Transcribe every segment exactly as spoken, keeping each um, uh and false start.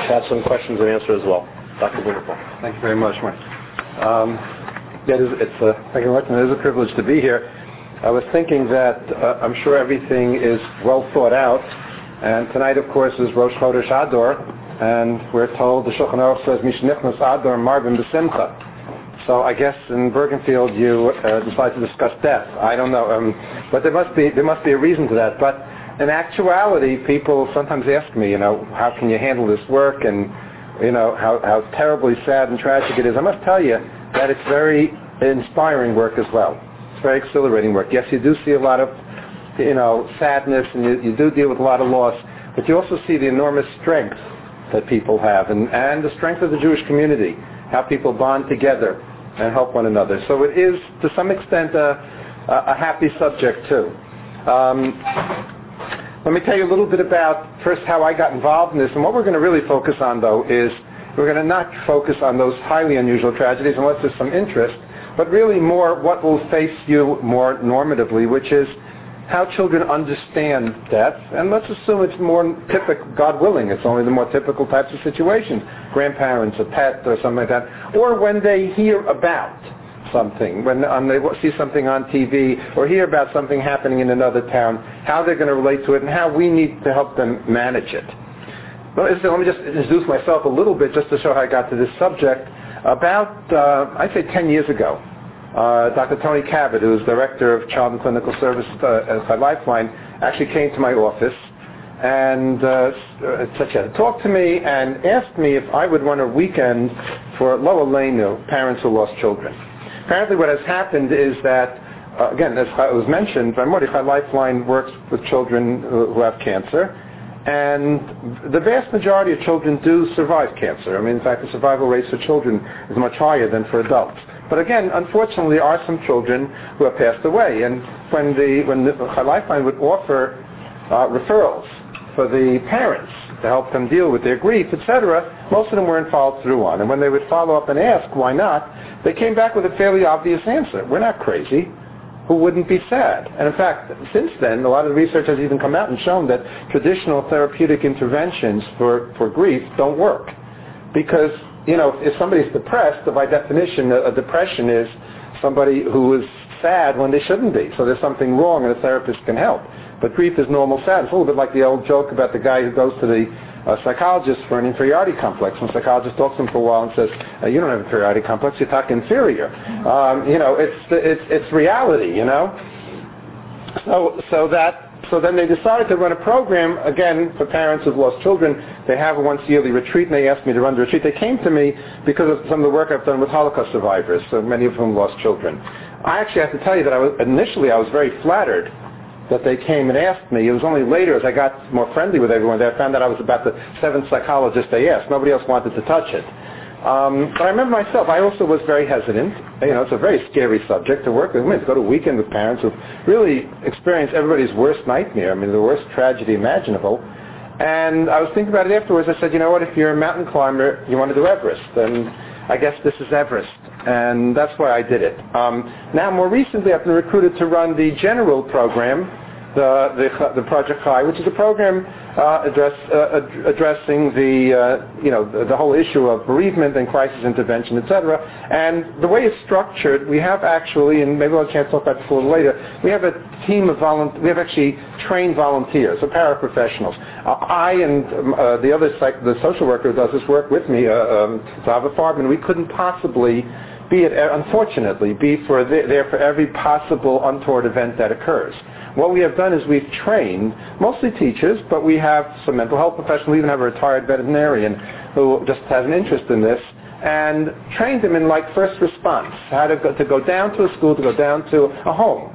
have some questions and answer as well. Doctor Blumenthal. Thank you very much, Mike. Um, yeah, it is, it's a, thank you very much, and it is a privilege to be here. I was thinking that uh, I'm sure everything is well thought out, and tonight, of course, is Rosh Chodesh Adar, and we're told the Shulchan Aruch says Mishnichnas Adar Marvin B'Simcha. So I guess in Bergenfield you uh, decide to discuss death. I don't know, um, but there must be there must be a reason to that. But in actuality, people sometimes ask me, you know, how can you handle this work, and you know how how terribly sad and tragic it is. I must tell you that it's very inspiring work as well. It's very exhilarating work. Yes, you do see a lot of, you know, sadness, and you, you do deal with a lot of loss, but you also see the enormous strength that people have, and, and the strength of the Jewish community, how people bond together and help one another. So it is, to some extent, a, a happy subject, too. Um, let me tell you a little bit about, first, how I got involved in this, and what we're going to really focus on, though, is we're going to not focus on those highly unusual tragedies unless there's some interest, but really more what will face you more normatively, which is how children understand death, and let's assume it's more typical, God willing, it's only the more typical types of situations, grandparents, a pet, or something like that, or when they hear about something, when um, they see something on T V, or hear about something happening in another town, how they're going to relate to it, and how we need to help them manage it. Well, let me just introduce myself a little bit, just to show how I got to this subject. About, uh, I'd say ten years ago, Uh, Doctor Tony Cabot, who is Director of Child and Clinical Service uh, at Lifeline, actually came to my office and uh, uh, talked to me and asked me if I would run a weekend for Lo Aleinu, parents who lost children. Apparently what has happened is that, uh, again, as it was mentioned, Mordechai Lifeline works with children who, who have cancer, and the vast majority of children do survive cancer. I mean, in fact, the survival rates for children is much higher than for adults. But again, unfortunately, there are some children who have passed away. And when the when the Lifeline would offer uh, referrals for the parents to help them deal with their grief, et cetera, most of them weren't followed through on. And when they would follow up and ask why not, they came back with a fairly obvious answer: we're not crazy. Who wouldn't be sad? And in fact, since then, a lot of the research has even come out and shown that traditional therapeutic interventions for, for grief don't work. Because, you know, if somebody's depressed, by definition, a, a depression is somebody who is sad when they shouldn't be. So there's something wrong and a therapist can help. But grief is normal sadness. It's a little bit like the old joke about the guy who goes to the uh, psychologist for an inferiority complex. And the psychologist talks to him for a while and says, uh, you don't have an inferiority complex, you talk inferior. Um, you know, it's, it's, it's reality, you know. So, so that So then they decided to run a program, again, for parents who've lost children. They have a once-yearly retreat, and they asked me to run the retreat. They came to me because of some of the work I've done with Holocaust survivors, so many of whom lost children. I actually have to tell you that I was, initially I was very flattered that they came and asked me. It was only later, as I got more friendly with everyone, that I found that I was about the seventh psychologist they asked. Nobody else wanted to touch it. Um, but I remember myself, I also was very hesitant. You know, it's a very scary subject to work with. I mean, to go to a weekend with parents who really experience everybody's worst nightmare, I mean, the worst tragedy imaginable. And I was thinking about it afterwards. I said, you know what, if you're a mountain climber, you want to do Everest. And I guess this is Everest. And that's why I did it. Um, now, more recently, I've been recruited to run the general program, the, the, the Project Chai, which is a program uh, address, uh, ad- addressing the, uh, you know, the, the whole issue of bereavement and crisis intervention, et cetera. And the way it's structured, we have actually, and maybe we'll have a chance to talk about this a little later, we have a team of volunteers, we have actually trained volunteers, so paraprofessionals. Uh, I and um, uh, the other, psych- the social worker who does this work with me, uh, um, Zava Farbman, we couldn't possibly be it, unfortunately, be for the, there for every possible untoward event that occurs. What we have done is we've trained mostly teachers, but we have some mental health professionals. We even have a retired veterinarian who just has an interest in this, and trained them in like first response, how to go, to go down to a school, to go down to a home,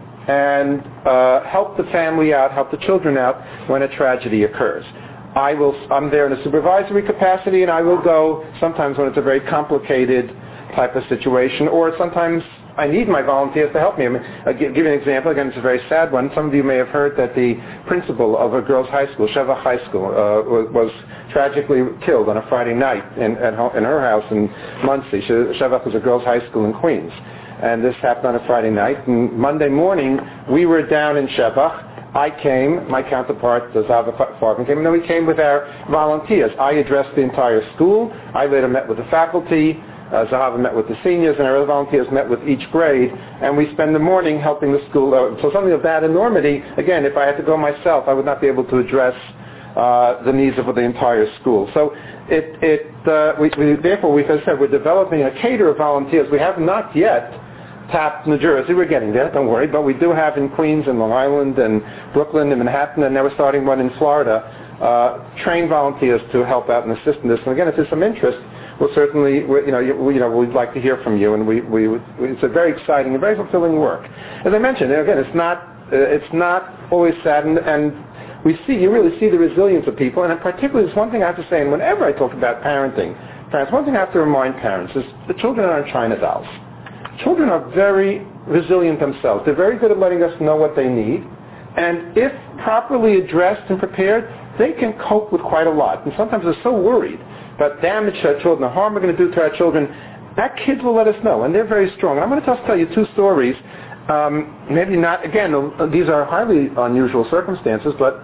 and uh, help the family out, help the children out when a tragedy occurs. I will, I'm there in a supervisory capacity, and I will go sometimes when it's a very complicated type of situation, or sometimes I need my volunteers to help me. I mean, I'll give, give you an example. Again, it's a very sad one. Some of you may have heard that the principal of a girls' high school, Shevach High School, uh, was, was tragically killed on a Friday night in, at ho- in her house in Muncie. She, Shevach was a girls' high school in Queens. And this happened on a Friday night. And Monday morning, we were down in Shevach I came, my counterpart, Zava Farben, came, and then we came with our volunteers. I addressed the entire school. I later met with the faculty. Uh, Zahava met with the seniors, and our other volunteers met with each grade, and we spend the morning helping the school out. So something of that enormity, again, if I had to go myself, I would not be able to address uh, the needs of the entire school. So it, it uh, we, we, therefore, we, as I said, we're developing a cadre of volunteers. We have not yet tapped New Jersey. We're getting there, don't worry, but we do have in Queens and Long Island and Brooklyn and Manhattan, and now we're starting one in Florida, uh, train volunteers to help out and assist in this. And again, if there's some interest, we'll certainly, you know, you, you know, we'd like to hear from you, and we, we, we, it's a very exciting and very fulfilling work. As I mentioned, again, it's not, uh, it's not always sad, and, and we see, you really see the resilience of people, and particularly, there's one thing I have to say, and whenever I talk about parenting, parents, one thing I have to remind parents is the children aren't China dolls. Children are very resilient themselves. They're very good at letting us know what they need, and if properly addressed and prepared, they can cope with quite a lot, and sometimes they're so worried about damage to our children, the harm we're going to do to our children, our kids will let us know, and they're very strong. And I'm going to just tell you two stories, um, maybe not, again, these are highly unusual circumstances, but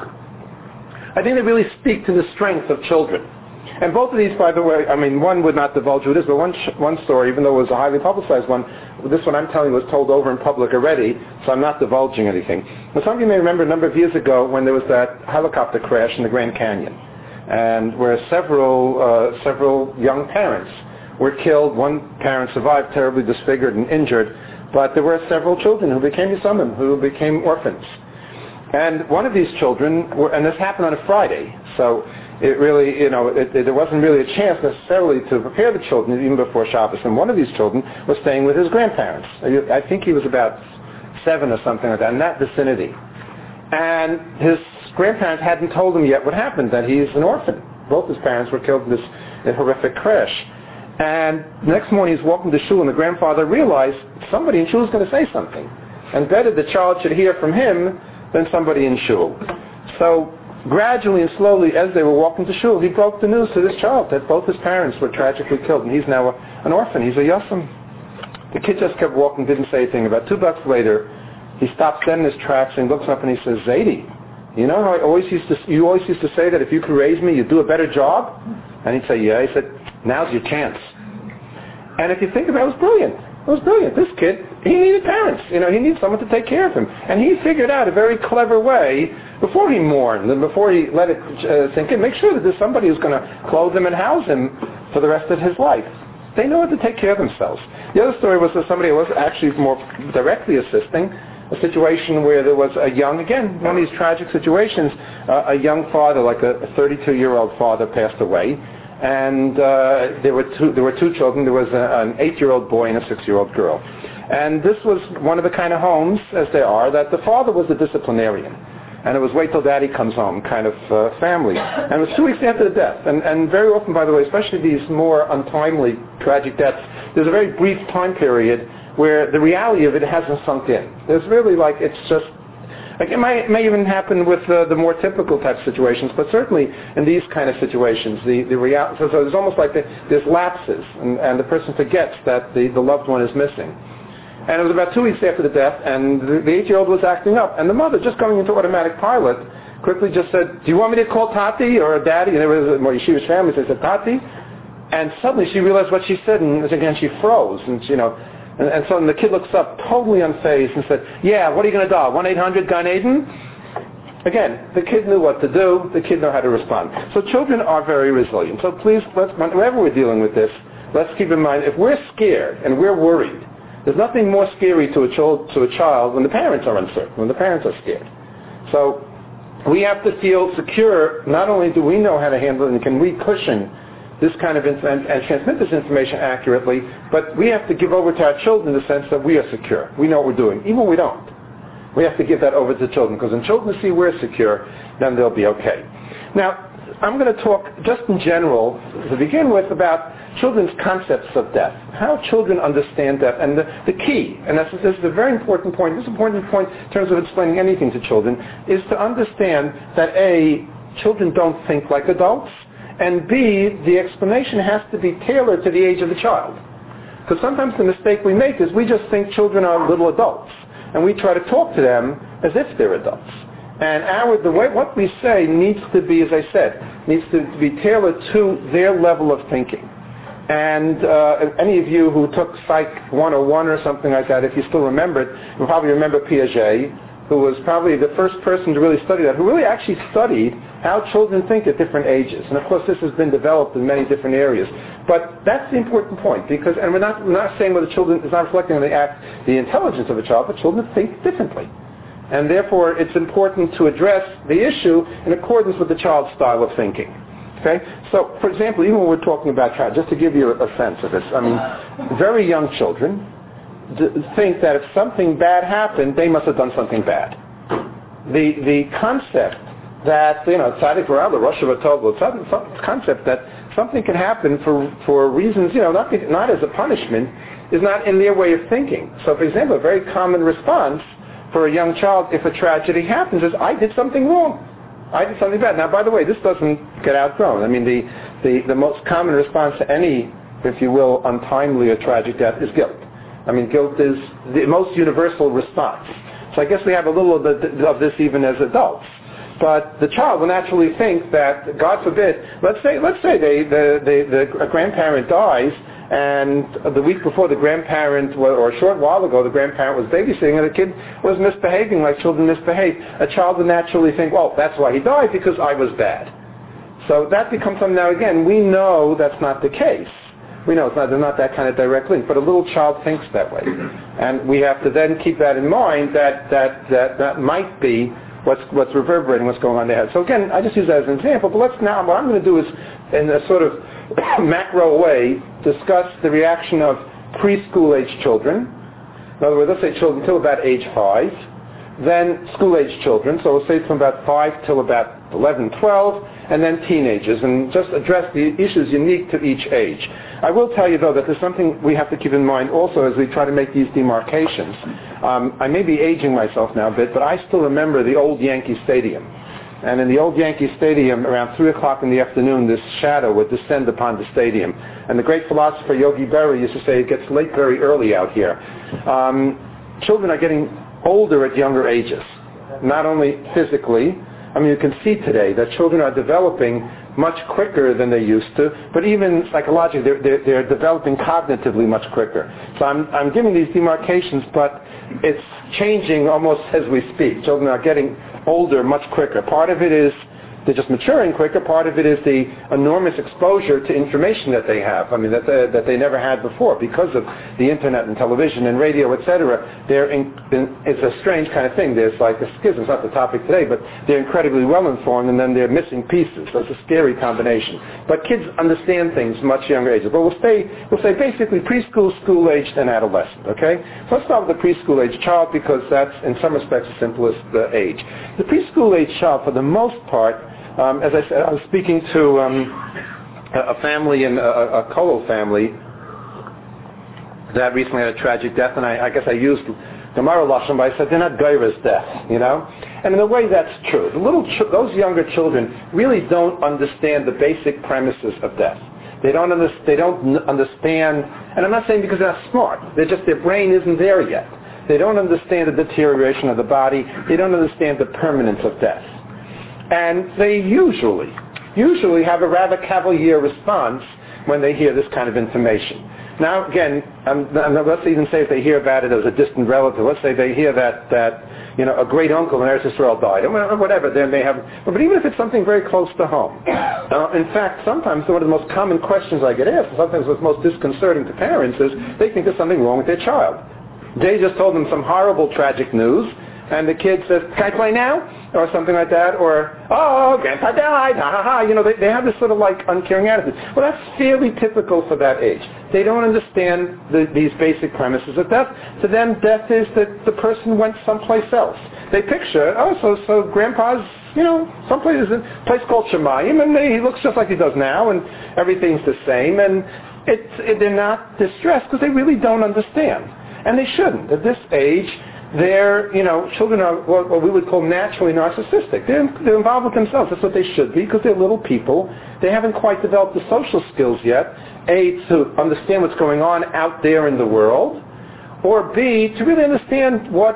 I think they really speak to the strength of children. And both of these, by the way, I mean, one would not divulge who it is, but one, sh- one story, even though it was a highly publicized one, this one I'm telling you was told over in public already, so I'm not divulging anything. But some of you may remember a number of years ago when there was that helicopter crash in the Grand Canyon, and where several uh, several young parents were killed. One parent survived, terribly disfigured and injured, but there were several children who became Yisomim, who became orphans. And one of these children, were, and this happened on a Friday, so it really, you know, it, it, there wasn't really a chance necessarily to prepare the children even before Shabbos. And one of these children was staying with his grandparents. I think he was about seven or something like that, in that vicinity. And his grandparents hadn't told him yet what happened, that he's an orphan. Both his parents were killed in this in horrific crash. And the next morning he's walking to shul, and the grandfather realized somebody in shul is going to say something. And better the child should hear from him than somebody in shul. So gradually and slowly, as they were walking to shul, he broke the news to this child that both his parents were tragically killed, and he's now a, an orphan. He's a yosem. The kid just kept walking, didn't say anything. About two bucks later, he stops dead in his tracks and looks up and he says, "Zaidi, you know how I always used to, you always used to say that if you could raise me, you'd do a better job?" And he'd say, "Yeah." He said, "Now's your chance." And if you think about it, it was brilliant. It was brilliant. This kid, he needed parents. You know, he needed someone to take care of him. And he figured out a very clever way, before he mourned and before he let it uh, sink in, make sure that there's somebody who's going to clothe him and house him for the rest of his life. They know how to take care of themselves. The other story was that somebody was actually more directly assisting, a situation where there was a young, again, one of these tragic situations, uh, a young father, like a thirty-two-year-old father, passed away. And uh, there were two. There were two children. There was a, an eight-year-old boy and a six-year-old girl. And this was one of the kind of homes, as they are, that the father was the disciplinarian, and it was wait till daddy comes home kind of uh, family. And it was two weeks after the death. And, and very often, by the way, especially these more untimely, tragic deaths, there's a very brief time period where the reality of it hasn't sunk in. There's really like it's just. Like it, might, it may even happen with uh, the more typical type situations, but certainly in these kind of situations, the, the real, so, so there's almost like the, there's lapses, and, and the person forgets that the, the loved one is missing. And it was about two weeks after the death, and the, the eight-year-old was acting up, and the mother, just going into automatic pilot, quickly just said, "Do you want me to call Tati or Daddy?" And there was a more yeshivish family, so they said, "Tati." And suddenly she realized what she said, and again she froze, and you know. And, and so the kid looks up, totally unfazed, and said, "Yeah, what are you going to dial? one eight hundred Gan Eden?" Again, the kid knew what to do. The kid knew how to respond. So children are very resilient. So please, let's, whenever we're dealing with this, let's keep in mind, if we're scared and we're worried, there's nothing more scary to a child, to a child when the parents are uncertain, when the parents are scared. So we have to feel secure. Not only do we know how to handle it and can we cushion this kind of inf- and, and transmit this information accurately, but we have to give over to our children the sense that we are secure. We know what we're doing, even when we don't. We have to give that over to the children, because when children see we're secure, then they'll be okay. Now, I'm going to talk just in general, to begin with, about children's concepts of death, how children understand death, and the, the key, and this is, this is a very important point, this is an important point in terms of explaining anything to children, is to understand that A, children don't think like adults, and B, the explanation has to be tailored to the age of the child. Because sometimes the mistake we make is we just think children are little adults. and we try to talk to them as if they're adults. And our, the way, what we say needs to be, as I said, needs to be tailored to their level of thinking. And uh, any of you who took Psych one oh one or something like that, if you still remember it, you probably remember Piaget, who was probably the first person to really study that, who really actually studied how children think at different ages. And of course this has been developed in many different areas. But that's the important point, because, and we're not, we're not saying whether children is not reflecting on the act, the intelligence of a child, but children think differently. And therefore it's important to address the issue in accordance with the child's style of thinking. Okay? So, for example, even when we're talking about child, just to give you a sense of this, I mean, very young children d- think that if something bad happened, they must have done something bad. The the concept that, you know, tzaddik v'ra'ah, the Rosh Hashanah, some concept that something can happen for for reasons, you know, not be, not as a punishment, is not in their way of thinking. So, for example, a very common response for a young child if a tragedy happens is, I did something wrong. I did something bad. Now, by the way, this doesn't get outgrown. I mean, the, the, the most common response to any, if you will, untimely or tragic death is guilt. I mean, guilt is the most universal response. So I guess we have a little of, the, of this even as adults. But the child will naturally think that, God forbid, let's say let's say they, the, the, the a grandparent dies, and the week before the grandparent, or a short while ago, the grandparent was babysitting and the kid was misbehaving like children misbehave. A child would naturally think, well, that's why he died, because I was bad. So that becomes something. Now again, we know that's not the case. We know it's not, there's not that kind of direct link, but a little child thinks that way. And we have to then keep that in mind, that that, that, that might be what's, what's reverberating, what's going on there. So again, I just use that as an example, but let's now, what I'm going to do is, in a sort of macro way, discuss the reaction of preschool-age children. In other words, let's say children till about age five, then school-age children, so we'll say from about five till about eleven, twelve, and then teenagers, and just address the issues unique to each age. I will tell you, though, that there's something we have to keep in mind also as we try to make these demarcations. Um, I may be aging myself now a bit, but I still remember the old Yankee Stadium. And in the old Yankee Stadium, around three o'clock in the afternoon, this shadow would descend upon the stadium. And the great philosopher Yogi Berra used to say, it gets late very early out here. Um, children are getting older at younger ages, not only physically. I mean, you can see today that children are developing much quicker than they used to, but even psychologically, they're, they're, they're developing cognitively much quicker. So I'm, I'm giving these demarcations, but it's changing almost as we speak. Children are getting older much quicker. Part of it is they're just maturing quicker. Part of it is the enormous exposure to information that they have. I mean, that they, that they never had before because of the internet and television and radio, et cetera. They're in, in, it's a strange kind of thing. There's like a schism. It's not the topic today, but they're incredibly well informed, and then they're missing pieces. So it's a scary combination. But kids understand things much younger ages. But we'll stay, we'll say basically preschool, school age, and adolescent. Okay. So let's start with the preschool age child because that's in some respects the simplest uh, age. The preschool age child, for the most part, Um, as I said, I was speaking to um, a family, in, a, a Kollel family, that recently had a tragic death, and I, I guess I used Gemara Lashon, but I said they're not Geira's death, you know? And in a way that's true. The little ch- those younger children really don't understand the basic premises of death. They don't, under- they don't n- understand, and I'm not saying because they're not smart, they're just, their brain isn't there yet. They don't understand the deterioration of the body, they don't understand the permanence of death. And they usually, usually have a rather cavalier response when they hear this kind of information. Now, again, um, let's even say if they hear about it as a distant relative. Let's say they hear that, that you know, a great uncle in Eretz Yisrael died, or whatever. Then they have, but even if it's something very close to home. Uh, in fact, sometimes one of the most common questions I get asked, and sometimes what's most disconcerting to parents, is they think there's something wrong with their child. They just told them some horrible, tragic news, and the kid says, "Can I play now?" or something like that, or, "Oh, Grandpa died, ha ha ha." You know, they, they have this sort of like uncaring attitude. Well, that's fairly typical for that age. They don't understand the, these basic premises of death. To them, death is that the person went someplace else. They picture, oh, so so Grandpa's, you know, someplace, a place called Shemayim, and they, he looks just like he does now, and everything's the same, and it's, it, they're not distressed because they really don't understand. And they shouldn't. At this age, they're, you know, children are what, what we would call naturally narcissistic. They're, they're involved with themselves. That's what they should be because they're little people. They haven't quite developed the social skills yet, A, to understand what's going on out there in the world, or B, to really understand what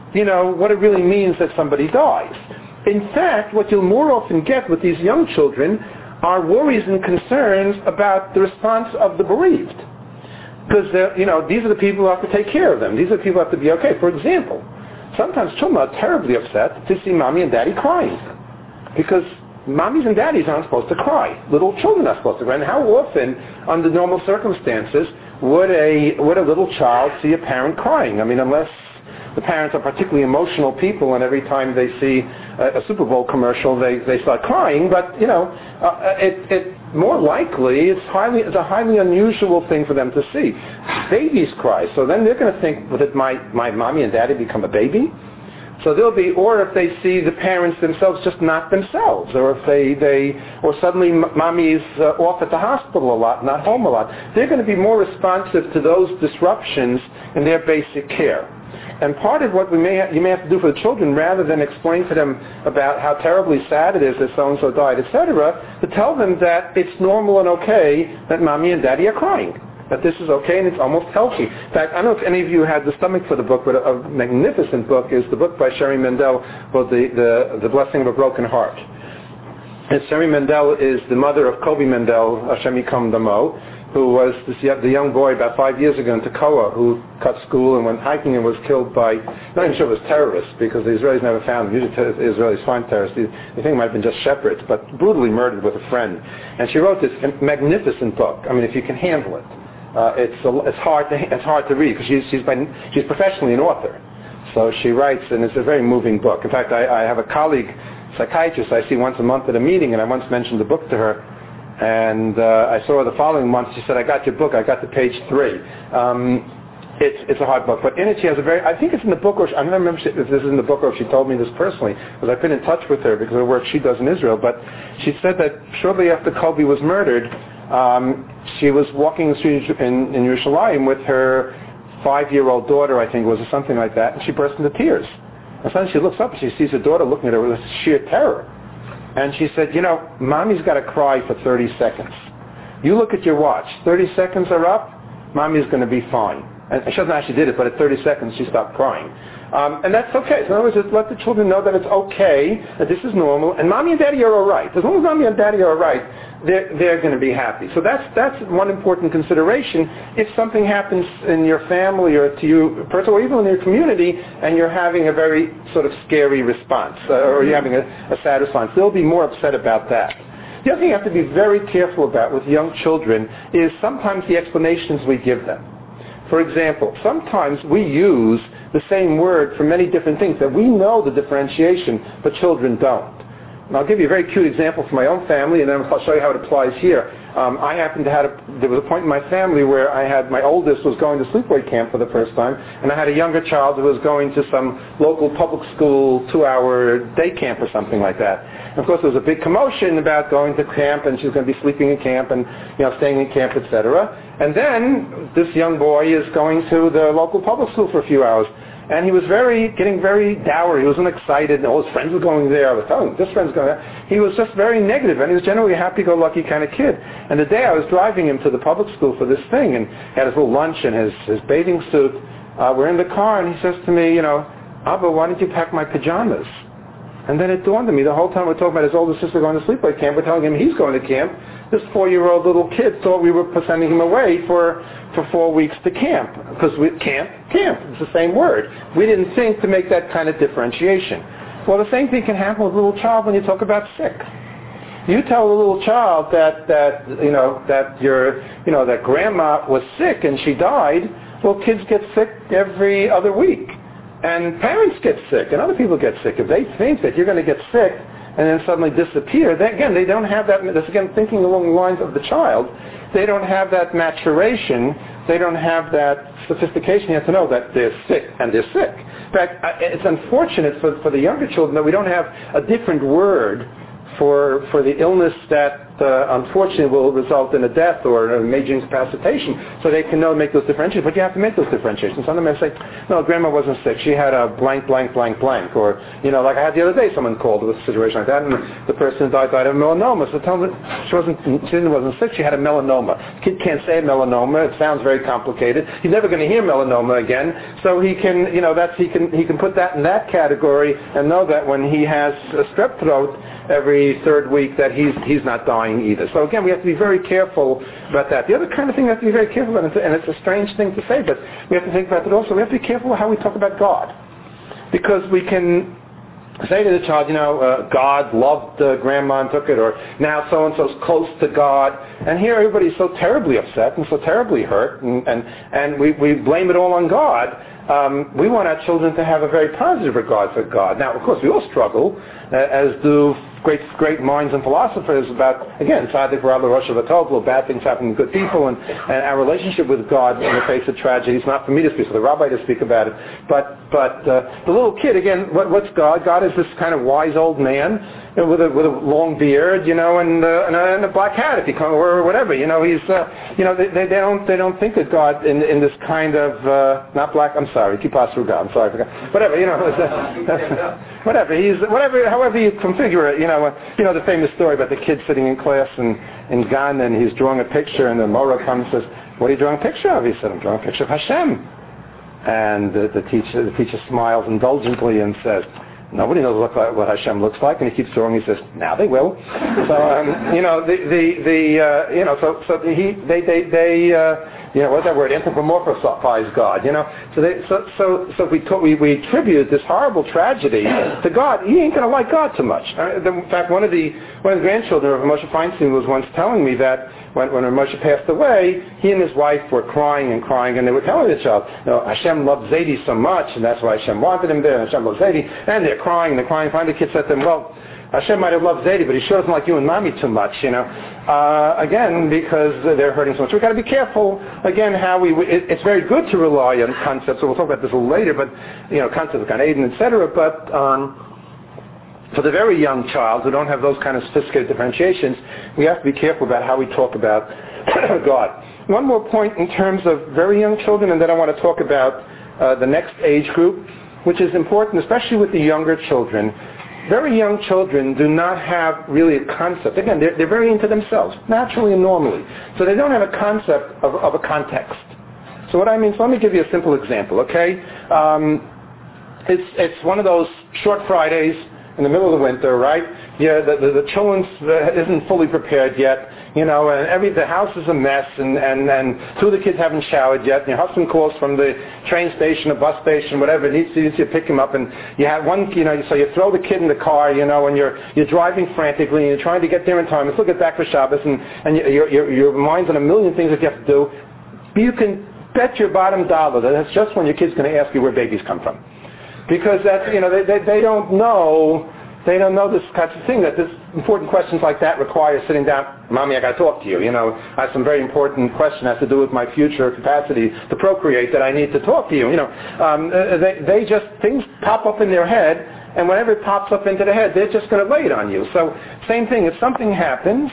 you know, what it really means that somebody dies. In fact, what you'll more often get with these young children are worries and concerns about the response of the bereaved. Because, you know, these are the people who have to take care of them. These are the people who have to be okay. For example, sometimes children are terribly upset to see mommy and daddy crying. Because mommies and daddies aren't supposed to cry. Little children are supposed to cry. And how often, under normal circumstances, would a, would a little child see a parent crying? I mean, unless the parents are particularly emotional people, and every time they see a, a Super Bowl commercial, they, they start crying. But, you know, uh, it, it more likely, it's highly it's a highly unusual thing for them to see. Babies cry, so then they're going to think, well, did my, my mommy and daddy become a baby? So they'll be, or if they see the parents themselves just not themselves, or if they, they or suddenly m- mommy's uh, off at the hospital a lot, not home a lot, they're going to be more responsive to those disruptions in their basic care. And part of what we may ha- you may have to do for the children, rather than explain to them about how terribly sad it is that so-and-so died, et cetera, to tell them that it's normal and okay that mommy and daddy are crying, that this is okay and it's almost healthy. In fact, I don't know if any of you had the stomach for the book, but a, a magnificent book is the book by Sherry Mendel called the, the, the Blessing of a Broken Heart. And Sherry Mendel is the mother of Kobe Mendel, Hashem Yikam Damo, who was this, the young boy about five years ago in Tekoa who cut school and went hiking and was killed by, not even sure it was terrorists, because the Israelis never found them. Usually ter- Israelis find terrorists. They think it might have been just shepherds, but brutally murdered with a friend. And she wrote this magnificent book. I mean, if you can handle it. Uh, it's, a, it's, hard to, it's hard to read, because she's, she's, been, she's professionally an author. So she writes, and it's a very moving book. In fact, I, I have a colleague, psychiatrist, I see once a month at a meeting, and I once mentioned the book to her. And uh, I saw her the following month. She said, I got your book. I got to page three. Um, it's, it's a hard book. But in it, she has a very, I think it's in the book, or she, I don't remember if this is in the book or if she told me this personally, because I've been in touch with her because of the work she does in Israel. But she said that shortly after Kobe was murdered, um, she was walking the street in, in Yerushalayim with her five-year-old daughter, I think it was, or something like that, and she burst into tears. And suddenly she looks up and she sees her daughter looking at her with sheer terror. And she said, you know, mommy's got to cry for thirty seconds. You look at your watch. thirty seconds are up, mommy's going to be fine. And she doesn't actually did it, but at thirty seconds she stopped crying. Um, and that's okay. So in other words, just let the children know that it's okay, that this is normal, and mommy and daddy are all right. As long as mommy and daddy are all right, they're, they're going to be happy. So that's that's one important consideration. If something happens in your family or to you personally, or even in your community, and you're having a very sort of scary response, uh, or you're having a, a sad response, they'll be more upset about that. The other thing you have to be very careful about with young children is sometimes the explanations we give them. For example, sometimes we use the same word for many different things that we know the differentiation, but children don't. And I'll give you a very cute example from my own family, and then I'll show you how it applies here. Um, I happened to have a, there was a point in my family where I had, my oldest was going to sleepaway camp for the first time, and I had a younger child who was going to some local public school two-hour day camp or something like that. And of course, there was a big commotion about going to camp, and she's going to be sleeping in camp and, you know, staying in camp, et cetera. And then this young boy is going to the local public school for a few hours. And he was very, getting very dour. He wasn't excited. All his friends were going there. I was telling him, this friend's going there. He was just very negative, and he was generally a happy-go-lucky kind of kid. And the day I was driving him to the public school for this thing, and he had his little lunch and his, his bathing suit, uh, we're in the car, and he says to me, you know, Abba, why didn't you pack my pajamas? And then it dawned on me, the whole time we're talking about his older sister going to sleepaway camp, we're telling him he's going to camp. This four-year-old little kid thought we were sending him away for, for four weeks to camp. Because we, camp, camp, it's the same word. We didn't think to make that kind of differentiation. Well, the same thing can happen with a little child when you talk about sick. You tell a little child that, that, you know, that your, you know, that grandma was sick and she died, well, kids get sick every other week. And parents get sick, and other people get sick. If they think that you're going to get sick and then suddenly disappear, then again, they don't have that, that's again thinking along the lines of the child, they don't have that maturation, they don't have that sophistication yet to know that they're sick, and they're sick. In fact, it's unfortunate for, for the younger children that we don't have a different word for, for the illness that uh, unfortunately will result in a death or a major incapacitation, so they can know make those differentiations. But you have to make those differentiations. Some of them say, no, grandma wasn't sick. She had a blank, blank, blank, blank. Or, you know, like I had the other day, someone called with a situation like that, and the person died, died of melanoma. So tell them she wasn't, she wasn't sick. She had a melanoma. The kid can't say melanoma. It sounds very complicated. He's never going to hear melanoma again. So he can, you know, that's he can he can put that in that category and know that when he has a strep throat every third week that he's he's not dying either. So again, we have to be very careful about that. The other kind of thing we have to be very careful about, and it's a strange thing to say, but we have to think about it also. We have to be careful how we talk about God, because we can say to the child, you know, uh, God loved uh, grandma and took it, or now so-and-so's close to God. And here everybody's so terribly upset and so terribly hurt, and, and, and we, we blame it all on God. Um, we want our children to have a very positive regard for God. Now, of course, we all struggle, uh, as do great great minds and philosophers about, again, Tzaddik Rabbi Rosh Hashanah, bad things happen to good people, and, and our relationship with God in the face of tragedy. It's not for me to speak, for the rabbi to speak about it. But but uh, the little kid, again, what, what's God? God is this kind of wise old man, you know, with a with a long beard, you know, and, uh, and, a, and a black hat if he come, or whatever. You know, he's uh, you know they, they they don't they don't think of God in in this kind of uh, not black. I'm sorry, Kippah Sruga. I'm sorry, I forgot. Whatever, you know, uh, whatever. He's whatever. However you configure it, you know. Uh, you know the famous story about the kid sitting in class in in Ghana, and he's drawing a picture, and the Mora comes and says, "What are you drawing a picture of?" He said, "I'm drawing a picture of Hashem." And the, the teacher the teacher smiles indulgently and says, "Nobody knows what, what Hashem looks like." And he keeps drawing. He says, "Now they will." So um, you know the the, the uh, you know so so he they they they uh, you know what's that word, anthropomorphize God. You know so they so so so if we talk, we we attribute this horrible tragedy to God, he ain't gonna like God too much. Uh, the, in fact, one of the one of the grandchildren of Moshe Feinstein was once telling me that when when Moshe passed away, he and his wife were crying and crying, and they were telling the child, you know, Hashem loved Zadie so much, and that's why Hashem wanted him there, and Hashem loved Zadie, and they're crying, and they're crying. Finally, the kid said to them, "Well, Hashem might have loved Zadie, but he sure doesn't like you and mommy too much, you know." Uh, again, because they're hurting so much. We've got to be careful, again, how we, it, it's very good to rely on concepts, so we'll talk about this a little later, but, you know, concepts of Gan Eden, et cetera, but um, for the very young child who don't have those kind of sophisticated differentiations, we have to be careful about how we talk about God. One more point in terms of very young children, and then I want to talk about uh, the next age group, which is important, especially with the younger children. Very young children do not have really a concept. Again, they're, they're very into themselves, naturally and normally. So they don't have a concept of, of a context. So what I mean, so let me give you a simple example, okay? Um, it's, it's one of those short Fridays in the middle of the winter, right? Yeah, the, the, the children isn't fully prepared yet, you know, and every the house is a mess, and, and, and two of the kids haven't showered yet, and your husband calls from the train station, a bus station, whatever, needs to, needs to pick him up, and you have one, you know, so you throw the kid in the car, you know, and you're you're driving frantically, and you're trying to get there in time. Let's look at back for Shabbos, and, and your, your, your mind's on a million things that you have to do. But you can bet your bottom dollar that that's just when your kid's going to ask you where babies come from. Because that's, you know, they, they, they don't know, they don't know this kind of thing, that this important questions like that require sitting down, "Mommy, I got to talk to you, you know, I have some very important question that has to do with my future capacity to procreate that I need to talk to you," you know. Um, they, they just, things pop up in their head, and whenever it pops up into their head, they're just going to lay it on you. So, same thing, if something happens,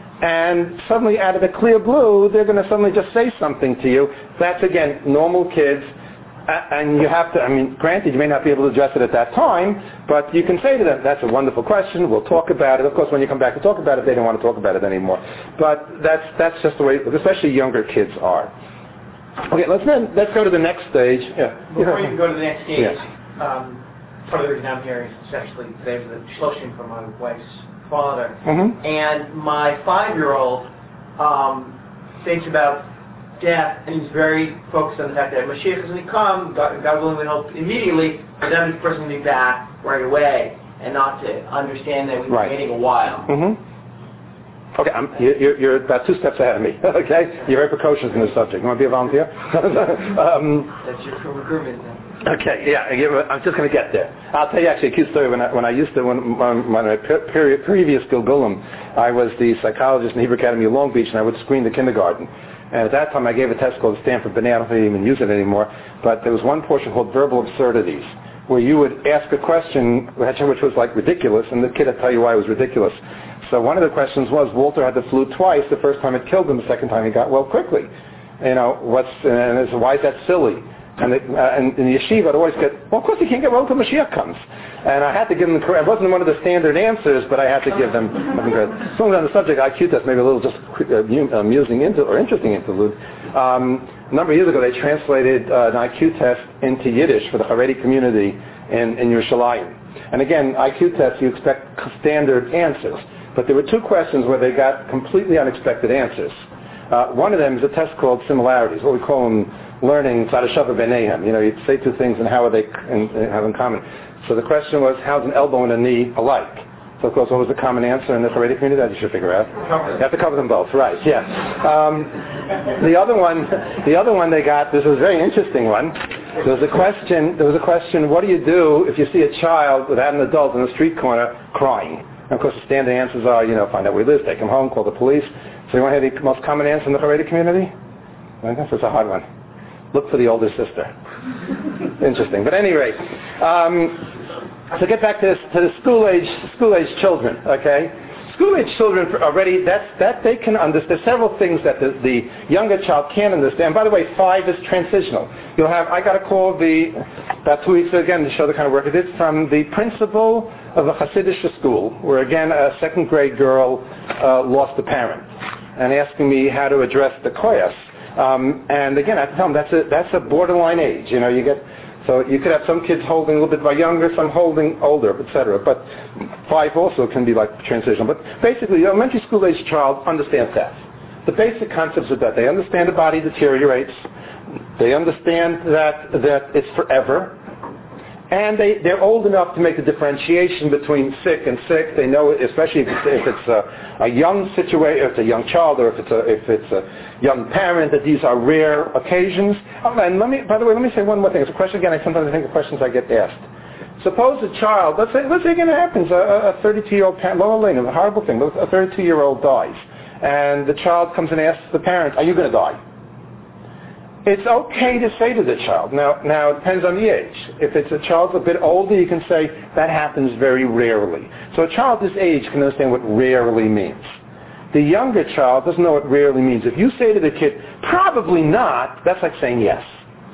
and suddenly out of the clear blue, they're going to suddenly just say something to you. That's, again, normal kids. And you have to, I mean, granted, you may not be able to address it at that time, but you can say to them, "That's a wonderful question, we'll talk about it." Of course, when you come back to talk about it, they don't want to talk about it anymore. But that's that's just the way, especially younger kids are. Okay, let's then, let's go to the next stage. Yeah. Before you go to the next stage, yes. um, part of the reason I'm here is especially today was a shloshim from my wife's father. Mm-hmm. And my five-year-old um, thinks about death, and he's very focused on the fact that Mashiach is going to come, God, God willing, we hope immediately, but then this person will be back right away, and not to understand that we've been right. waiting a while. Mm-hmm. Okay, I'm, you're, you're about two steps ahead of me. Okay, you're very precocious in this subject. You want to be a volunteer? um, That's your recruitment then. Okay, yeah, I'm just going to get there. I'll tell you actually a cute story. When I, when I used to, when, when my pre- previous Gilgulim, I was the psychologist in the Hebrew Academy of Long Beach, and I would screen the kindergarten. And at that time, I gave a test called Stanford B'nai. I don't think they even use it anymore. But there was one portion called verbal absurdities, where you would ask a question which was like ridiculous, and the kid would tell you why it was ridiculous. So one of the questions was, Walter had the flu twice. The first time it killed him. The second time he got well quickly. You know, what's, and it's, why is that silly? And, it, uh, and in the yeshiva, I'd always get, well, of course he can't get well until Mashiach comes. And I had to give them the correct, it wasn't one of the standard answers, but I had to give them, as long as on the subject, I Q test, maybe a little just uh, amusing into, or interesting interlude. Um, a number of years ago, they translated uh, an I Q test into Yiddish for the Haredi community in, in Yerushalayim. And again, I Q tests, you expect standard answers. But there were two questions where they got completely unexpected answers. Uh, one of them is a test called similarities, what we call them learning tzadashava b'neihem. You know, you say two things and how are they in, in, have in common. So the question was, how's an elbow and a knee alike? So of course, what was the common answer in the Haredi community that you should figure out? You have to cover them both, right? Yeah. Um, the other one, the other one they got. This was a very interesting one. There was a question. There was a question. What do you do if you see a child without an adult in the street corner crying? And of course, the standard answers are, you know, find out where he lives, take him home, call the police. So you want to hear the most common answer in the Haredi community? I guess it's a hard one. Look for the older sister. Interesting. But at any rate, um, so get back to, this, to the school-age school-age children, okay? School-age children already, that's, that they can understand. There's several things that the, the younger child can understand. By the way, five is transitional. You'll have, I got a call the, about two weeks ago, again, to show the kind of work it is, from the principal of a Hasidic school, where again, a second grade girl uh, lost a parent, and asking me how to address the koyas. Um, and again, I have to tell them that's a, that's a borderline age. You know, you get, so you could have some kids holding a little bit younger, some holding older, et cetera. But five also can be like transitional. But basically, the elementary school age child understands death. The basic concepts of death. They understand the body deteriorates. They understand that that it's forever. And they, they're old enough to make the differentiation between sick and sick. They know, especially if it's, if it's a, a young situation, if it's a young child, or if it's a, if it's a young parent, that these are rare occasions. Oh, and let me, by the way, let me say one more thing. It's a question, again, I sometimes think of questions I get asked. Suppose a child, let's say, let's say again it happens, a thirty-two-year-old parent, Lower Lane, a horrible thing, a thirty-two-year-old dies. And the child comes and asks the parent, are you going to die? It's okay to say to the child. Now, now it depends on the age. If it's a child a bit older, you can say that happens very rarely. So a child this age can understand what rarely means. The younger child doesn't know what rarely means. If you say to the kid, probably not, that's like saying yes.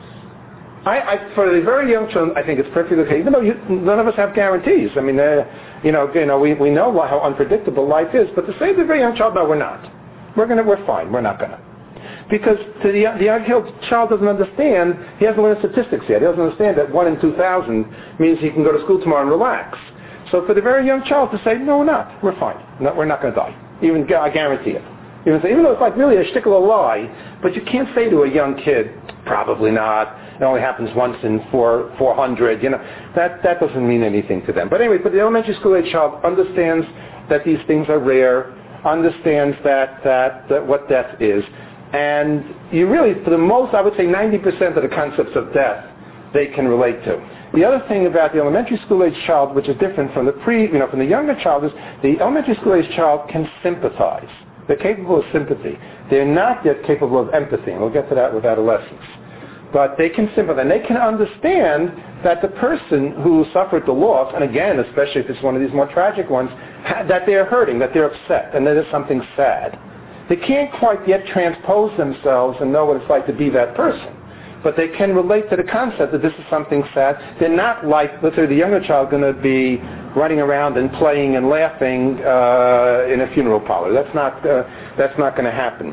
I, I, for the very young children, I think it's perfectly okay, even though you, none of us have guarantees. I mean, uh, you know, you know, we, we know how unpredictable life is, but to say to the very young child, no, we're not. We're gonna, we're fine. We're not gonna. Because to the, the young child doesn't understand, he hasn't learned statistics yet. He doesn't understand that one in two thousand means he can go to school tomorrow and relax. So for the very young child to say, no, we're not. We're fine. No, we're not going to die. Even I guarantee it. Even, even though it's like really a shtickle of a lie, but you can't say to a young kid, probably not. It only happens once in four, 400. You know, that, that doesn't mean anything to them. But anyway, but the elementary school age child understands that these things are rare, understands that, that, that what death is. And you really, for the most, I would say ninety percent of the concepts of death, they can relate to. The other thing about the elementary school age child, which is different from the pre, you know, from the younger child, is the elementary school age child can sympathize. They're capable of sympathy. They're not yet capable of empathy, and we'll get to that with adolescence. But they can sympathize, and they can understand that the person who suffered the loss, and again, especially if it's one of these more tragic ones, that they're hurting, that they're upset, and that there's something sad. They can't quite yet transpose themselves and know what it's like to be that person. But they can relate to the concept that this is something sad. They're not like, let's say, the younger child going to be running around and playing and laughing uh, in a funeral parlor. That's not, uh, that's not going to happen.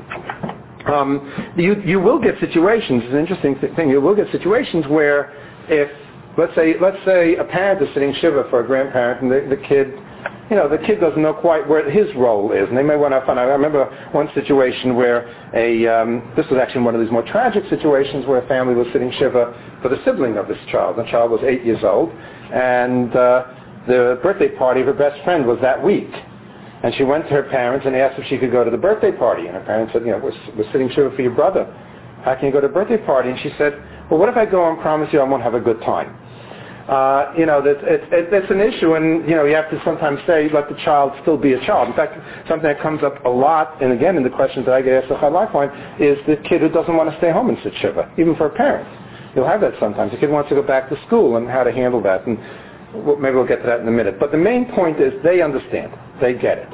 Um, you, you will get situations, it's an interesting thing, you will get situations where if, let's say, let's say a parent is sitting shiva for a grandparent and the, the kid, you know, the kid doesn't know quite where his role is, and they may want to have fun. I remember one situation where a, um, this was actually one of these more tragic situations where a family was sitting shiva for the sibling of this child. The child was eight years old, and uh, the birthday party of her best friend was that week. And she went to her parents and asked if she could go to the birthday party. And her parents said, you know, we're, we're sitting shiva for your brother. How can you go to a birthday party? And she said, well, what if I go and promise you I won't have a good time? Uh, you know, that it, it, it's an issue, and, you know, you have to sometimes say, let the child still be a child. In fact, something that comes up a lot, and again, in the questions that I get asked at Chai Lifeline, is the kid who doesn't want to stay home and sit shiva, even for a parent. You'll have that sometimes. The kid wants to go back to school, and how to handle that, and we'll, maybe we'll get to that in a minute. But the main point is they understand. They get it.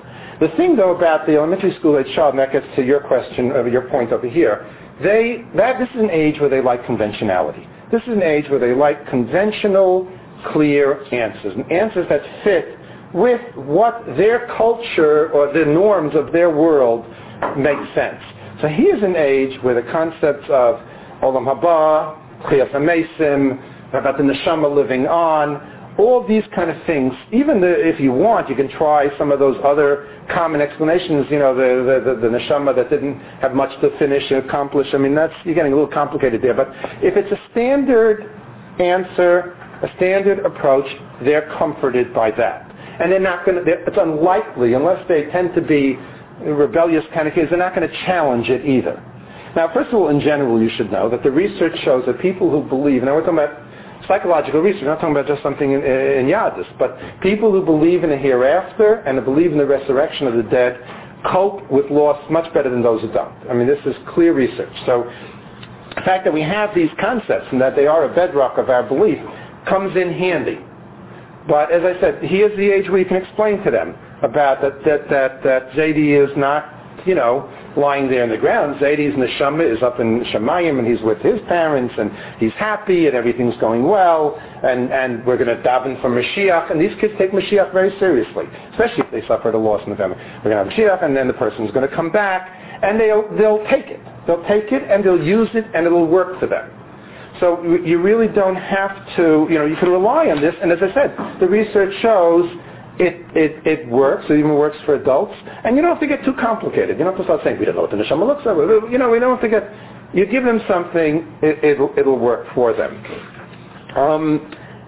The thing, though, about the elementary school age child, and that gets to your question, uh, your point over here, they, that, this is an age where they like conventionality. This is an age where they like conventional, clear answers, and answers that fit with what their culture or the norms of their world make sense. So here's an age where the concepts of Olam Haba, Chiyas HaMesim, about the neshama living on, all these kind of things, even the, if you want, you can try some of those other common explanations, you know, the, the, the, the neshama that didn't have much to finish and accomplish. I mean, that's, you're getting a little complicated there. But if it's a standard answer, a standard approach, they're comforted by that. And they're not going to, it's unlikely, unless they tend to be rebellious kind of kids, they're not going to challenge it either. Now, first of all, in general, you should know that the research shows that people who believe, now we're talking about psychological research, we're not talking about just something in, in Yadus, but people who believe in a hereafter and who believe in the resurrection of the dead cope with loss much better than those who don't. I mean, this is clear research. So the fact that we have these concepts and that they are a bedrock of our belief comes in handy. But as I said, here's the age where you can explain to them about that that that, that Zaidi is not, you know, lying there in the ground. Zaidi's neshama is up in Shemayim, and he's with his parents, and he's happy, and everything's going well, and, and we're going to daven for Mashiach. And these kids take Mashiach very seriously, especially if they suffered a loss in the family. We're going to have Mashiach, and then the person's going to come back, and they'll, they'll take it. They'll take it, and they'll use it, and it'll work for them. So you really don't have to, you know, you can rely on this, and as I said, the research shows It, it it works. It even works for adults. And you don't have to get too complicated. You don't have to start saying, we don't know what the neshama looks like. You know, we don't have to get... You give them something, it, it'll, it'll work for them. Um,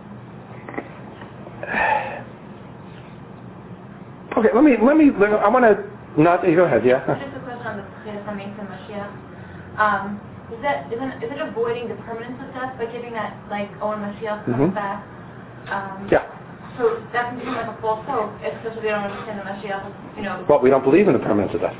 okay, let me... Let me. I want to... Not... Go ahead, yeah? Just a question on the Chiyas HaMesim Mashiach. Um, is that, isn't, is it avoiding the permanence of death by giving that, like, oh, when Mashiach comes Mm-hmm. back? Um, Yeah. So that can become like a false hope, especially if they don't understand the Mashiach, you know. Well, we don't believe in the permanence of death.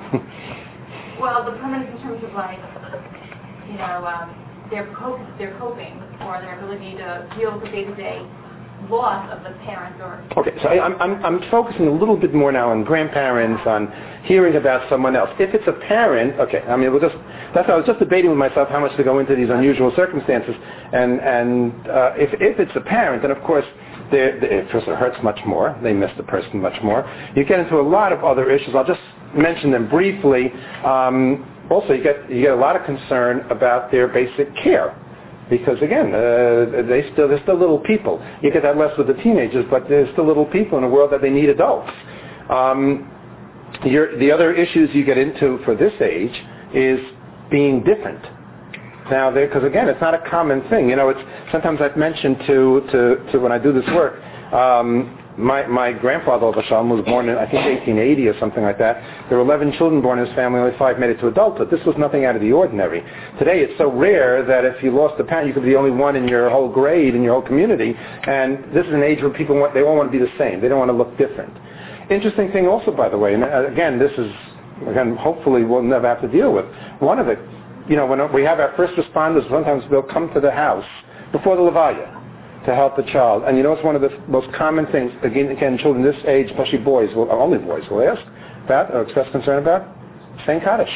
Well, the permanence in terms of like, you know, um, their cope, their coping, or their ability to deal with the day-to-day loss of the parent, or. Okay, so I, I'm I'm I'm focusing a little bit more now on grandparents, on hearing about someone else. If it's a parent, okay, I mean, we'll just that's why I was just debating with myself how much to go into these unusual circumstances, and and uh, if if it's a parent, then of course. It hurts much more. They miss the person much more. You get into a lot of other issues. I'll just mention them briefly. Um, also, you get you get a lot of concern about their basic care, because again, uh, they still they're still little people. You get that less with the teenagers, but they're still little people in a world that they need adults. Um, your, the other issues you get into for this age is being different. Now, because again, it's not a common thing. You know, it's sometimes I've mentioned to to, to when I do this work. Um, my my grandfather, Shalom, was born in I think eighteen eighty or something like that. There were eleven children born in his family. Only five made it to adulthood. This was nothing out of the ordinary. Today, it's so rare that if you lost a parent, you could be the only one in your whole grade, in your whole community. And this is an age where people want they all want to be the same. They don't want to look different. Interesting thing, also, by the way, and again, this is again hopefully we'll never have to deal with one of it. You know, when we have our first responders, sometimes they'll come to the house before the Levaya to help the child. And you know, it's one of the most common things, again, again children this age, especially boys, will, only boys, will ask about or express concern about saying Kaddish.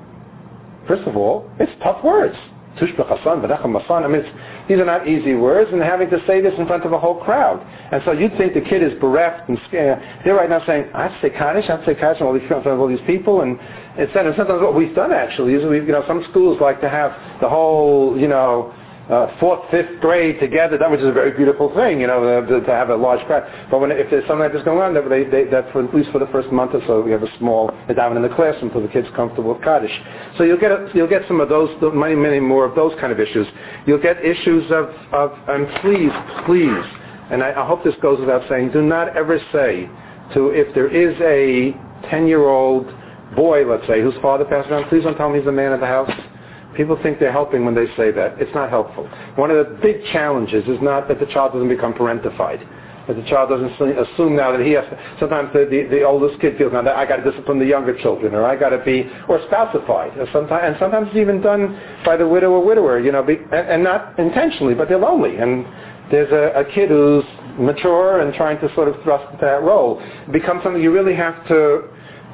First of all, it's tough words. Tushbech Hasan, V'nechem Masan. I mean, it's, these are not easy words, and having to say this in front of a whole crowd. And so you'd think the kid is bereft and scared. They're right now saying, I have to say Kaddish, I have to say Kaddish in front of all these people. And instead, and sometimes what we've done actually is, we've, you know, some schools like to have the whole, you know, uh, fourth, fifth grade together, which is a very beautiful thing, you know, uh, to, to have a large crowd. But when, if there's something like this going on, they, they, that for, at least for the first month or so, we have a small, they're down in the classroom until the kid's comfortable with Kaddish. So you'll get a, you'll get some of those, many, many more of those kind of issues. You'll get issues of, of and please, please, and I, I hope this goes without saying, do not ever say to, if there is a ten-year-old boy, let's say, whose father passed on, please don't tell me he's the man of the house. People think they're helping when they say that. It's not helpful. One of the big challenges is not that the child doesn't become parentified, that the child doesn't assume now that he has to, sometimes the, the, the oldest kid feels now that I got to discipline the younger children, or I got to be, or spouseified, or sometimes, and sometimes it's even done by the widow or widower, you know, be, and, and not intentionally, but they're lonely, and there's a, a kid who's mature and trying to sort of thrust into that role. It becomes something you really have to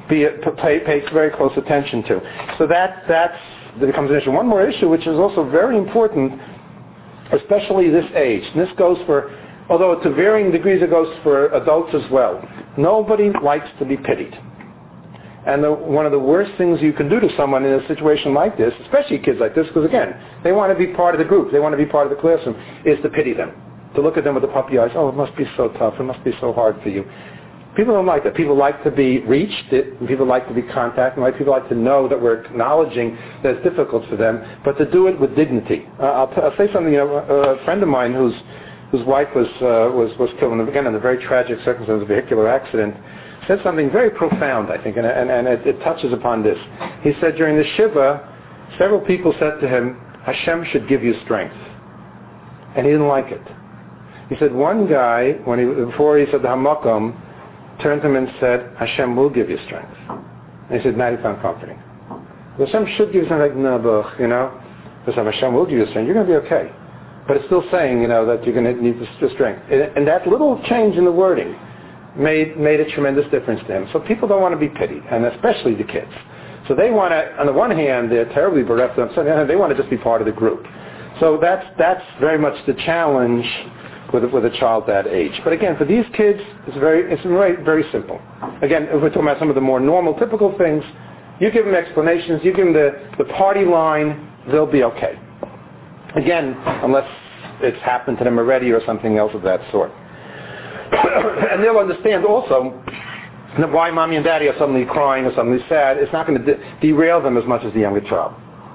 be pay, pay very close attention to. So that that's that becomes an issue. One more issue, which is also very important, especially this age. And this goes for, although to varying degrees, it goes for adults as well. Nobody likes to be pitied. And the, one of the worst things you can do to someone in a situation like this, especially kids like this, because again, they want to be part of the group, they want to be part of the classroom, is to pity them. To look at them with the puppy eyes, oh, it must be so tough, it must be so hard for you. People don't like that. People like to be reached, it, people like to be contacted, and people like to know that we're acknowledging that it's difficult for them, but to do it with dignity. Uh, I'll, t- I'll say something, you know, a friend of mine whose whose wife was, uh, was, was killed, in, again, in a very tragic circumstance, a vehicular accident, said something very profound, I think, and, and, and it, it touches upon this. He said during the Shiva, several people said to him, Hashem should give you strength. And he didn't like it. He said one guy, when he, before he said the Hamakom, turned to him and said, Hashem will give you strength. And he said, that he found comforting. Hashem should give you strength, like, no, but, you know, because Hashem will give you strength, you're going to be okay. But it's still saying, you know, that you're going to need the strength. And, and that little change in the wording made made a tremendous difference to him. So people don't want to be pitied, and especially the kids. So they want to, on the one hand, they're terribly bereft of themselves, on the other hand, they want to just be part of the group. So that's that's very much the challenge with with a child that age. But again, for these kids, it's very it's very very simple. Again, if we're talking about some of the more normal, typical things, you give them explanations, you give them the, the party line, they'll be okay. Again, unless it's happened to them already or something else of that sort. And they'll understand also that why mommy and daddy are suddenly crying or suddenly sad. It's not going to de- derail them as much as the younger child.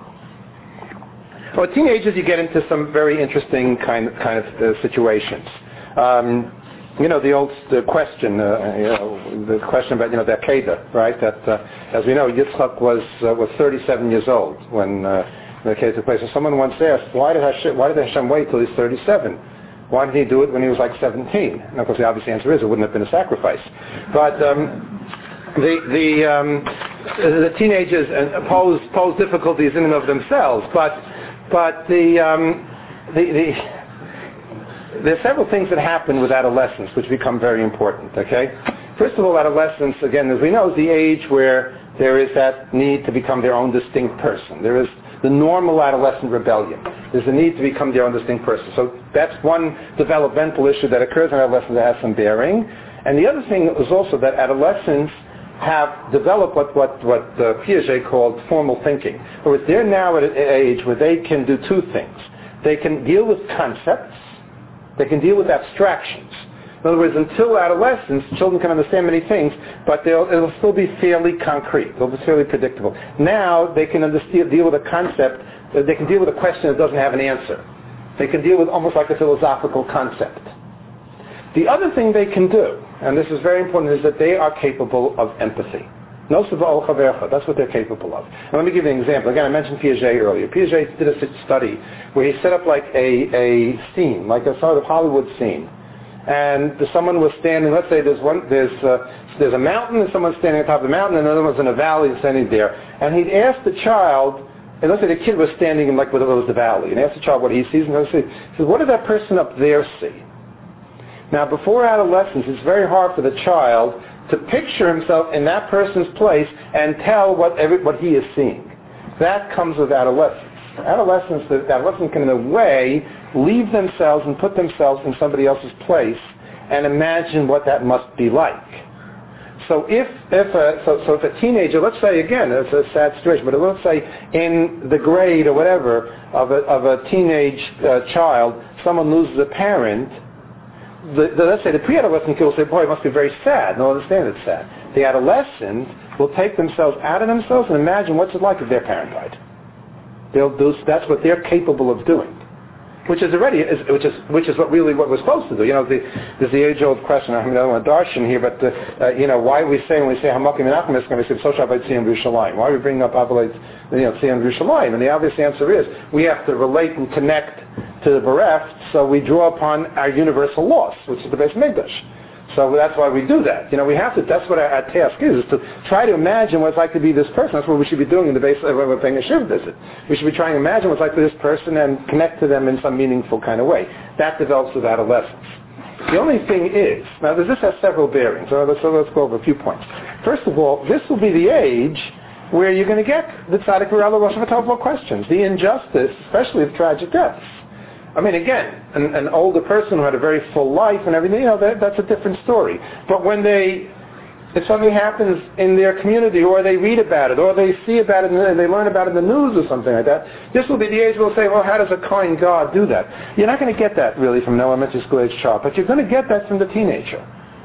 For teenagers, you get into some very interesting kind kind of uh, situations. Um, you know, the old the question, uh, you know, the question about, you know, the Akedah, right? That, uh, as we know, Yitzchak was uh, was thirty-seven years old when uh, the Akedah took place. And someone once asked, why did Hashem, why did Hashem wait till he's thirty-seven? Why didn't he do it when he was like seventeen? And of course, the obvious answer is it wouldn't have been a sacrifice. But um, the the um, the teenagers pose pose difficulties in and of themselves. But but the um, the, the there are several things that happen with adolescence which become very important. Okay, first of all, adolescence, again, as we know, is the age where there is that need to become their own distinct person. There is the normal adolescent rebellion. There's a need to become their own distinct person. So that's one developmental issue that occurs in adolescence that has some bearing. And the other thing is also that adolescents have developed what, what, what uh, Piaget called formal thinking. In other words, they're now at an age where they can do two things. They can deal with concepts. They can deal with abstractions. In other words, until adolescence, children can understand many things, but they'll, it'll still be fairly concrete. It'll be fairly predictable. Now they can understand, deal with a concept, they can deal with a question that doesn't have an answer. They can deal with almost like a philosophical concept. The other thing they can do, and this is very important, is that they are capable of empathy. That's what they're capable of. And let me give you an example. Again, I mentioned Piaget earlier. Piaget did a study where he set up like a, a scene, like a sort of Hollywood scene. And someone was standing, let's say there's one, there's uh, there's a mountain, and someone's standing on top of the mountain, and another one's in a valley and standing there. And he'd asked the child, and let's say the kid was standing in like where there was the valley, and asked the child what he sees, and he says, what did that person up there see? Now, before adolescence, it's very hard for the child to picture himself in that person's place and tell what every, what he is seeing. That comes with adolescence. Adolescents, the adolescents can in a way leave themselves and put themselves in somebody else's place and imagine what that must be like. So if if a, so, so if a teenager, let's say again, it's a sad situation, but let's say in the grade or whatever of a, of a teenage uh, child, someone loses a parent, the, the, let's say the pre-adolescent kid will say, boy, it must be very sad. They'll understand it's sad. The adolescent will take themselves out of themselves and imagine what's it like if their parent died. They'll do, that's what they're capable of doing, which is already, is, which is which is what really what we're supposed to do. You know, the, there's the age-old question. I mean, I don't want to darshan here, but uh, uh, you know, why we say when we say Hamakim Menachem is going to say Social Abayt Tziyam Yerushalayim? Why are we bringing up Abayt, you know, Tziyam Yerushalayim? And the obvious answer is we have to relate and connect to the bereft, so we draw upon our universal loss, which is the Beis Mikdash. So that's why we do that. You know, we have to, that's what our, our task is, is to try to imagine what it's like to be this person. That's what we should be doing in the base of when we're paying a Shiv visit. We should be trying to imagine what it's like to this person and connect to them in some meaningful kind of way. That develops with adolescence. The only thing is, now this has several bearings, so let's, so let's go over a few points. First of all, this will be the age where you're going to get the tzaddik v'rala rosh v'tovlo questions, the injustice, especially of tragic deaths. I mean, again, an, an older person who had a very full life and everything, you know, that, that's a different story. But when they, if something happens in their community, or they read about it, or they see about it, and they learn about it in the news or something like that, this will be the age where we'll say, well, how does a kind God do that? You're not going to get that really from an elementary school age child, but you're going to get that from the teenager.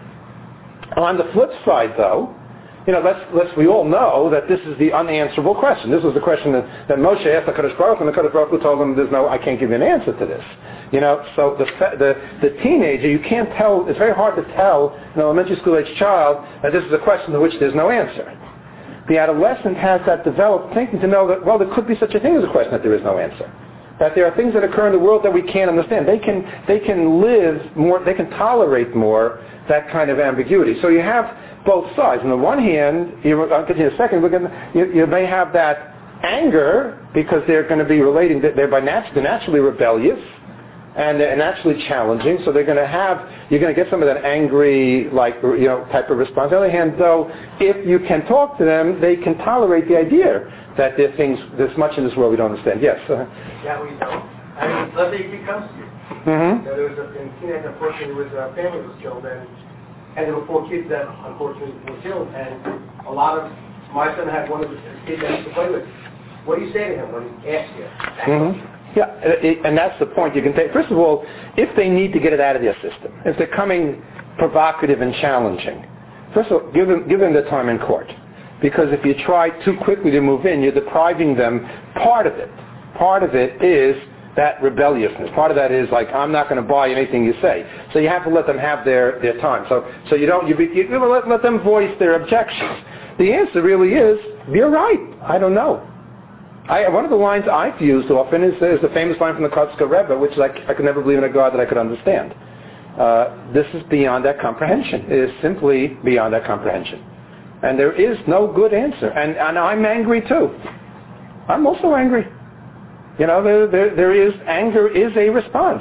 On the flip side, though, you know, let's, let's, we all know that this is the unanswerable question. This was the question that, that Moshe asked the Kadosh Baruch Hu, and the Kadosh Baruch Hu told him, there's no, I can't give you an answer to this. You know, so the, the, the teenager, you can't tell, it's very hard to tell an elementary school age child that this is a question to which there's no answer. The adolescent has that developed thinking to know that, well, there could be such a thing as a question that there is no answer. That there are things that occur in the world that we can't understand. They can, they can live more, they can tolerate more that kind of ambiguity. So you have both sides. On the one hand, you, I'll get to you in a second, we're gonna, you, you may have that anger because they're going to be relating, they're, by nat- they're naturally rebellious and they're naturally challenging, so they're going to have, you're going to get some of that angry, like, you know, type of response. On the other hand, though, if you can talk to them, they can tolerate the idea that there are things, there's much in this world we don't understand. Yes? Uh, Yeah, we don't. I mean, let's say he comes to you. mm-hmm. You know, there was a, in teenage, unfortunately, was a family was killed, and and there were four kids that unfortunately were killed, and a lot of, my son had one of the kids that he used to play with. What do you say to him when he asks you? Mm-hmm. Yeah, and that's the point you can take. First of all, if they need to get it out of their system, if they're coming provocative and challenging, first of all, give them, give them the time in court. Because if you try too quickly to move in, you're depriving them part of it. Part of it is that rebelliousness. Part of that is like, I'm not going to buy anything you say. So you have to let them have their, their time. So so you don't, you, be, you let, let them voice their objections. The answer really is, you're right, I don't know. I, one of the lines I've used often is, is the famous line from the Kotzker Rebbe, which is like, I could never believe in a God that I could understand. Uh, this is beyond that comprehension. It is simply beyond that comprehension. And there is no good answer. And, and I'm angry too. I'm also angry. You know, there, there, there is, anger is a response.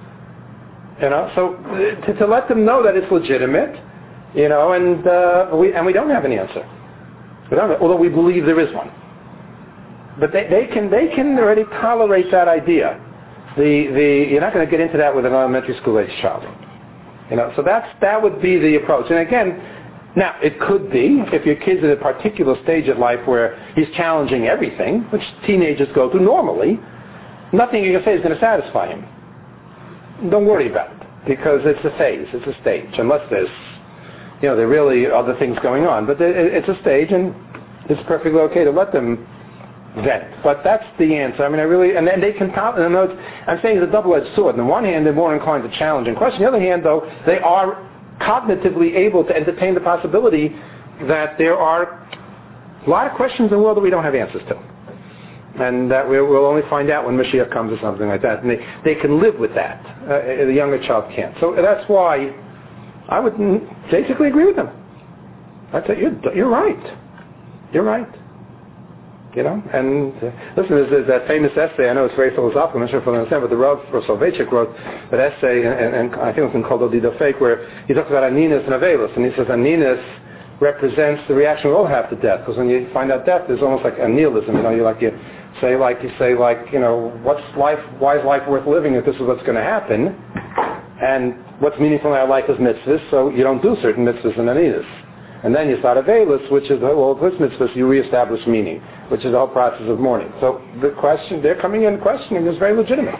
You know, so to, to let them know that it's legitimate, you know, and, uh, we, and we don't have an answer. We don't have, although we believe there is one. But they, they can they can already tolerate that idea. The the you're not going to get into that with an elementary school age child. You know, so that's that would be the approach. And again, now it could be if your kid's at a particular stage of life where he's challenging everything, which teenagers go through normally, nothing you can say is going to satisfy him. Don't worry about it because it's a phase, it's a stage. Unless there's you know there are really other things going on, but it's a stage and it's perfectly okay to let them vent. But that's the answer. I mean, I really, and then they can, and I'm saying it's a double-edged sword. On the one hand, they're more inclined to challenge and question. On the other hand, though, they are cognitively able to entertain the possibility that there are a lot of questions in the world that we don't have answers to. And that we'll only find out when Mashiach comes or something like that. And they, they can live with that. Uh, the younger child can't. So that's why I would basically agree with them. I'd say, you're, you're right. You're right. You know, and uh, listen, there's, there's that famous essay, I know it's very philosophical, I'm not sure if I understand, but the Rav Soloveitchik wrote that essay, and, and, and I think it's called Odido Fake, where he talks about Aninus and Avelis, and he says Aninus represents the reaction we all have to death, because when you find out death, there's almost like a nihilism, you know, you like, you say like, you say like, you know, what's life, why is life worth living if this is what's going to happen, and what's meaningful in our life is mitzvahs, so you don't do certain mitzvahs in Aninus. And then you start Avelis, which is, well, this mitzvahs, you reestablish meaning, which is the whole process of mourning. So the question, they're coming in questioning is very legitimate.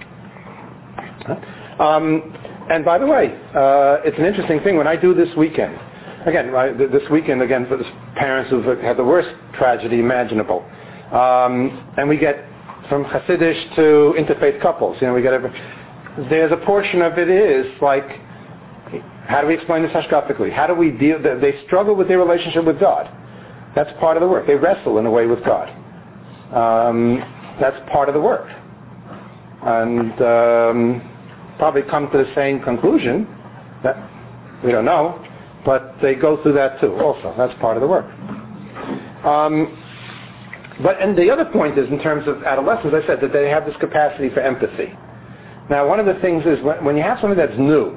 Um, and by the way, uh, it's an interesting thing when I do this weekend. Again, I, this weekend, again, for the parents who've had the worst tragedy imaginable. Um, and we get from Hasidish to interfaith couples. You know, we get every, there's a portion of it is like, how do we explain this hashkafically? How do we deal? They struggle with their relationship with God. That's part of the work. They wrestle in a way with God. Um, that's part of the work. And um, probably come to the same conclusion that we don't know, but they go through that too also. That's part of the work. Um, but and the other point is in terms of adolescents, I said that they have this capacity for empathy. Now one of the things is when, when you have something that's new,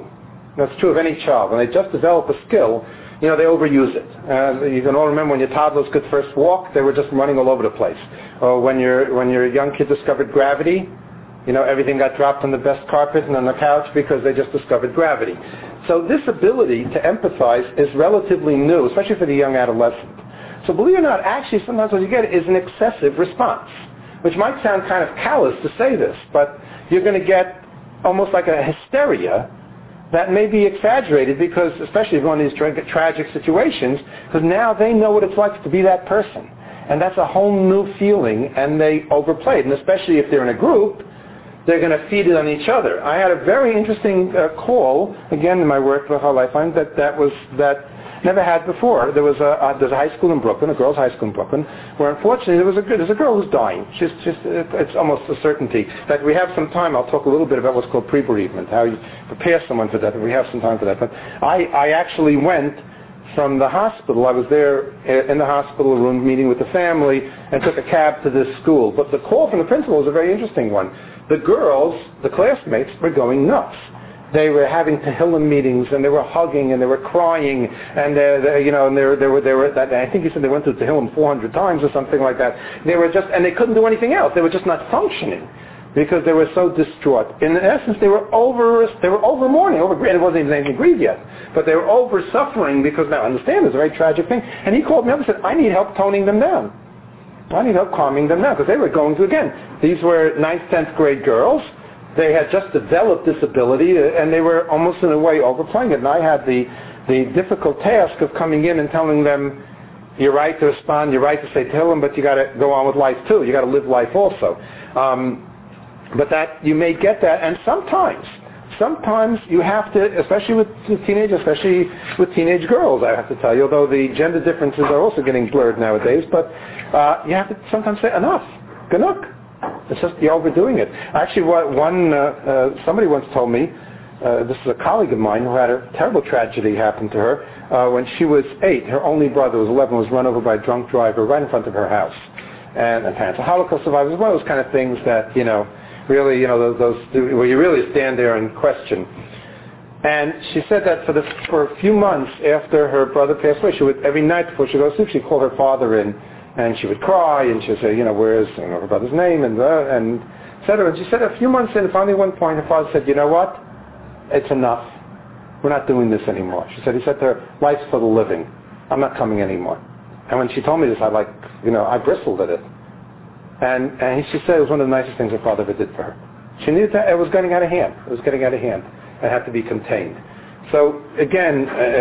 That's true of any child. When they just develop a skill, you know, they overuse it. Uh, you can all remember when your toddlers could first walk, they were just running all over the place. Or when your when your young kid discovered gravity, you know, everything got dropped on the best carpet and on the couch because they just discovered gravity. So this ability to empathize is relatively new, especially for the young adolescent. So believe it or not, actually sometimes what you get is an excessive response, which might sound kind of callous to say this, but you're going to get almost like a hysteria that may be exaggerated because, especially if you're in these tra- tragic situations, because now they know what it's like to be that person. And that's a whole new feeling, and they overplay it. And especially if they're in a group, they're going to feed it on each other. I had a very interesting uh, call, again in my work with Our Lifeline, that that was, that never had before. There was a, uh, there's a high school in Brooklyn, a girls' high school in Brooklyn, where unfortunately there was a, there's a girl who's dying. She's just, it, it's almost a certainty. In fact, we have some time. I'll talk a little bit about what's called pre-bereavement, how you prepare someone for death. We have some time for that. But I, I actually went from the hospital. I was there in the hospital room meeting with the family and took a cab to this school. But the call from the principal was a very interesting one. The girls, the classmates, were going nuts. They were having Tehillim meetings, and they were hugging, and they were crying, and they, they, you know, and they were, they were, they were. That, I think he said they went through Tehillim four hundred times or something like that. They were just, and they couldn't do anything else. They were just not functioning because they were so distraught. In essence, they were over, they were over mourning, over. And it wasn't even anything grieved yet, but they were over suffering because now understand it's a very tragic thing. And he called me up and said, "I need help toning them down. I need help calming them down because they were going through again. These were ninth, tenth grade girls." They had just developed this ability, and they were almost in a way overplaying it. And I had the, the difficult task of coming in and telling them, you're right to respond, you're right to say Tehillim, but you got to go on with life too. You got to live life also. Um, but that you may get that, and sometimes, sometimes you have to, especially with teenagers, especially with teenage girls, I have to tell you, although the gender differences are also getting blurred nowadays. But uh, you have to sometimes say enough, ganuk. It's just you're overdoing it. Actually, what one uh, uh, somebody once told me, uh, this is a colleague of mine who had a terrible tragedy happen to her. Uh, when she was eight, her only brother was eleven, was run over by a drunk driver right in front of her house. And her parents are Holocaust survivors. One of those kind of things that, you know, really, you know, those, those where you really stand there and question. And she said that for the for a few months after her brother passed away, she would every night before she would go to sleep, she'd call her father in. And she would cry, and she would say, you know, where's you know, her brother's name, and uh, and et cetera. And she said a few months in, finally one point, her father said, you know what? It's enough. We're not doing this anymore. She said, he said to her, life's for the living. I'm not coming anymore. And when she told me this, I like, you know, I bristled at it. And and she said it was one of the nicest things her father ever did for her. She knew that it was getting out of hand. It was getting out of hand. It had to be contained. So again, uh,